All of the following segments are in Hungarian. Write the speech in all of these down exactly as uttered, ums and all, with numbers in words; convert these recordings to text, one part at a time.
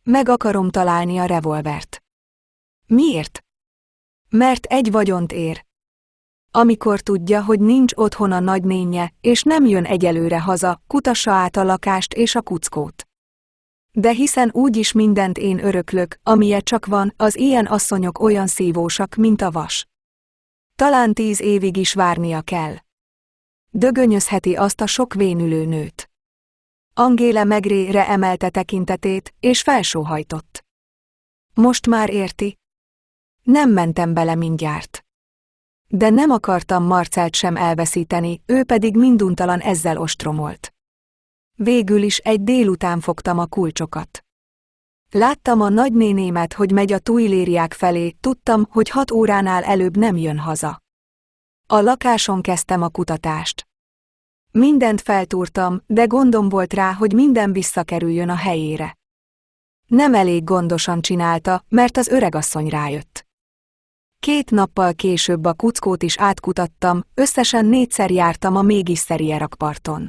Meg akarom találni a revolvert. Miért? Mert egy vagyont ér. Amikor tudja, hogy nincs otthon a nagynénje, és nem jön egyelőre haza, kutassa át a lakást és a kuckót. De hiszen úgyis mindent én öröklök, amilyen csak van, az ilyen asszonyok olyan szívósak, mint a vas. Talán tíz évig is várnia kell. Dögönyözheti azt a sok vénülő nőt. Angéla Maigret-re emelte tekintetét, és felsóhajtott. Most már érti? Nem mentem bele mindjárt. De nem akartam Marcelt sem elveszíteni, ő pedig minduntalan ezzel ostromolt. Végül is egy délután fogtam a kulcsokat. Láttam a nagynénémet, hogy megy a Tuilériák felé, tudtam, hogy hat óránál előbb nem jön haza. A lakáson kezdtem a kutatást. Mindent feltúrtam, de gondom volt rá, hogy minden visszakerüljön a helyére. Nem elég gondosan csinálta, mert az öregasszony rájött. Két nappal később a kuckót is átkutattam, összesen négyszer jártam a Mégisserie rakparton.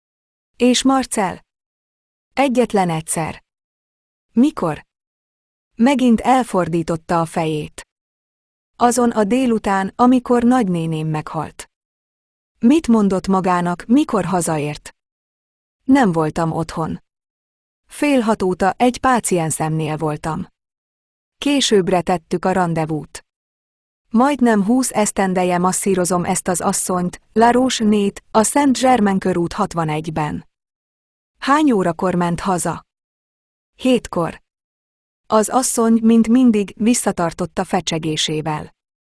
És Marcel? Egyetlen egyszer. Mikor? Megint elfordította a fejét. Azon a délután, amikor nagynéném meghalt. Mit mondott magának, mikor hazaért? Nem voltam otthon. Fél hat óta egy páciensemnél voltam. Későbbre tettük a randevút. Majdnem húsz esztendeje masszírozom ezt az asszonyt, La Roche-nét, a Saint-Germain körút hatvanegyben. Hány órakor ment haza? Hétkor. Az asszony, mint mindig, visszatartotta fecsegésével.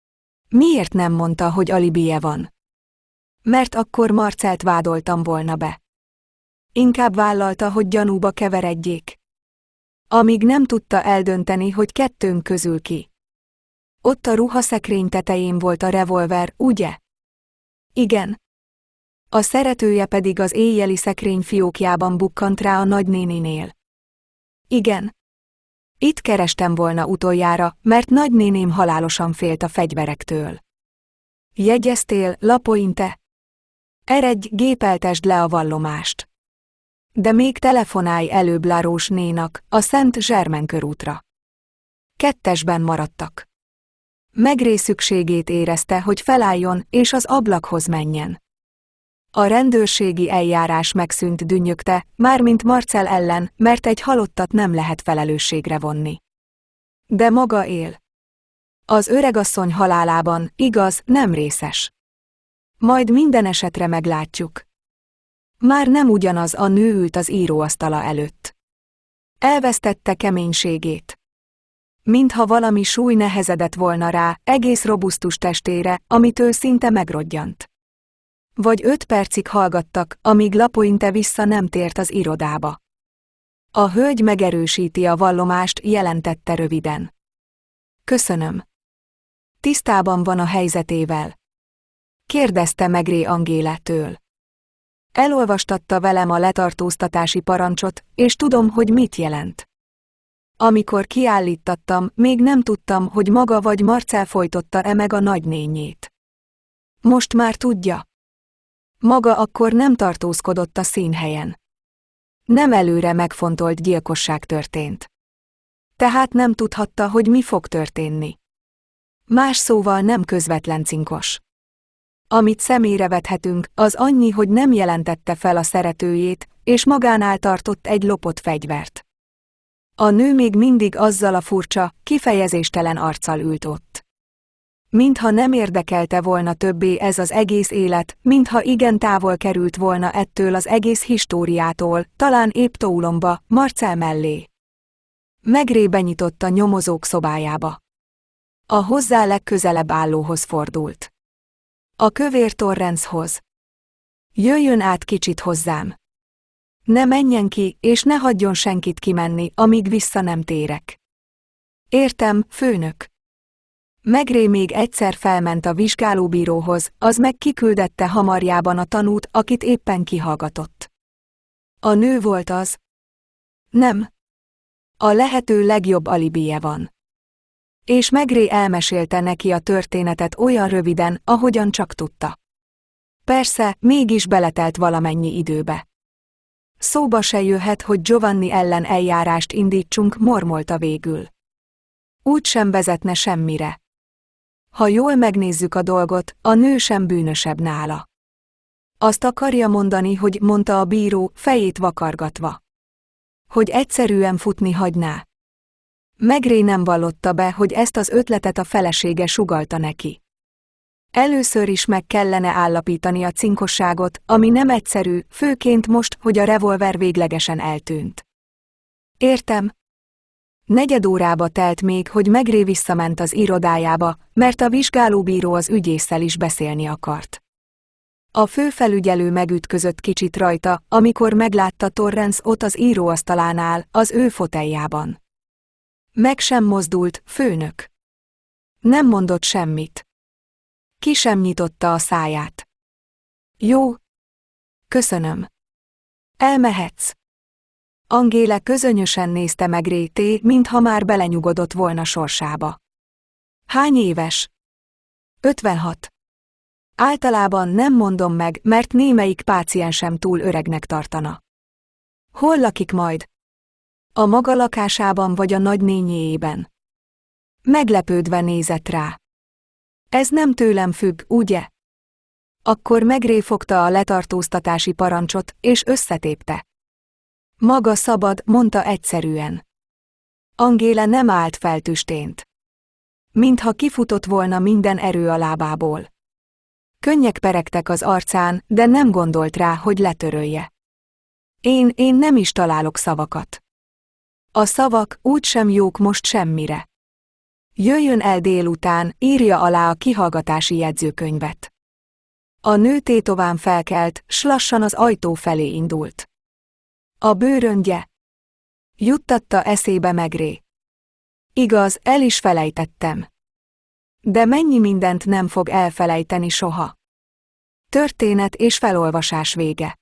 Miért nem mondta, hogy alibije van? Mert akkor Marcelt vádoltam volna be. Inkább vállalta, hogy gyanúba keveredjék. Amíg nem tudta eldönteni, hogy kettőnk közül ki. Ott a ruhaszekrény tetején volt a revolver, ugye? Igen. A szeretője pedig az éjjeli szekrény fiókjában bukkant rá a nagynéninél. Igen. Itt kerestem volna utoljára, mert nagynéném halálosan félt a fegyverektől. Jegyeztél, Lapointe? Eredj, gépeltesd le a vallomást. De még telefonálj előbb La Roche-nénak, a Saint-Germain körútra. Kettesben maradtak. Maigret szükségét érezte, hogy felálljon és az ablakhoz menjen. A rendőrségi eljárás megszűnt, dünnyögte, mármint Marcel ellen, mert egy halottat nem lehet felelősségre vonni. De maga él. Az öregasszony halálában, igaz, nem részes. Majd minden esetre meglátjuk. Már nem ugyanaz, a nő ült az íróasztala előtt. Elvesztette keménységét. Mintha valami súly nehezedett volna rá, egész robusztus testére, amitől szinte megrodjant. Vagy öt percig hallgattak, amíg Lapointe vissza nem tért az irodába. A hölgy megerősíti a vallomást, jelentette röviden. Köszönöm. Tisztában van a helyzetével? Kérdezte Maigret Angélátől. Elolvastatta velem a letartóztatási parancsot, és tudom, hogy mit jelent. Amikor kiállítattam, még nem tudtam, hogy maga vagy Marcel folytotta-e meg a nagynénjét. Most már tudja. Maga akkor nem tartózkodott a színhelyen. Nem előre megfontolt gyilkosság történt. Tehát nem tudhatta, hogy mi fog történni. Más szóval nem közvetlen cinkos. Amit szemére vethetünk, az annyi, hogy nem jelentette fel a szeretőjét, és magánál tartott egy lopott fegyvert. A nő még mindig azzal a furcsa, kifejezéstelen arccal ült ott. Mintha nem érdekelte volna többé ez az egész élet, mintha igen távol került volna ettől az egész históriától, talán épp Toulonba, Marcel mellé. Maigret benyitott a nyomozók szobájába. A hozzá legközelebb állóhoz fordult. A kövér Torrancehoz. Jöjjön át kicsit hozzám. Ne menjen ki, és ne hagyjon senkit kimenni, amíg vissza nem térek. Értem, főnök. Maigret még egyszer felment a vizsgálóbíróhoz, az meg kiküldette hamarjában a tanút, akit éppen kihallgatott. A nő volt az? Nem. A lehető legjobb alibije van. És Maigret elmesélte neki a történetet olyan röviden, ahogyan csak tudta. Persze, mégis beletelt valamennyi időbe. Szóba se jöhet, hogy Giovanni ellen eljárást indítsunk, mormolta végül. Úgy sem vezetne semmire. Ha jól megnézzük a dolgot, a nő sem bűnösebb nála. Azt akarja mondani, hogy mondta a bíró, fejét vakargatva. Hogy egyszerűen futni hagyná. Megré nem vallotta be, hogy ezt az ötletet a felesége sugallta neki. Először is meg kellene állapítani a cinkosságot, ami nem egyszerű, főként most, hogy a revolver véglegesen eltűnt. Értem. Negyed órába telt még, hogy Megré visszament az irodájába, mert a vizsgálóbíró az ügyésszel is beszélni akart. A főfelügyelő megütközött kicsit rajta, amikor meglátta Torrance ott az íróasztalánál, az ő foteljában. Meg sem mozdult, főnök. Nem mondott semmit. Ki sem nyitotta a száját. Jó. Köszönöm. Elmehetsz. Angéle közönösen nézte Megrét, mintha már belenyugodott volna sorsába. Hány éves? ötvenhat. Általában nem mondom meg, mert némelyik páciensem túl öregnek tartana. Hol lakik majd? A maga lakásában vagy a nagynényéjében? Meglepődve nézett rá. Ez nem tőlem függ, ugye? Akkor Megré fogta a letartóztatási parancsot, és összetépte. Maga szabad, mondta egyszerűen. Angéle nem állt fel tüstént. Mintha kifutott volna minden erő a lábából. Könnyek peregtek az arcán, de nem gondolt rá, hogy letörölje. Én, én nem is találok szavakat. A szavak úgysem jók most semmire. Jöjjön el délután, írja alá a kihallgatási jegyzőkönyvet. A nő tétován felkelt, s lassan az ajtó felé indult. A bőröndje. Juttatta eszébe Megré. Igaz, el is felejtettem. De mennyi mindent nem fog elfelejteni soha. Történet és felolvasás vége.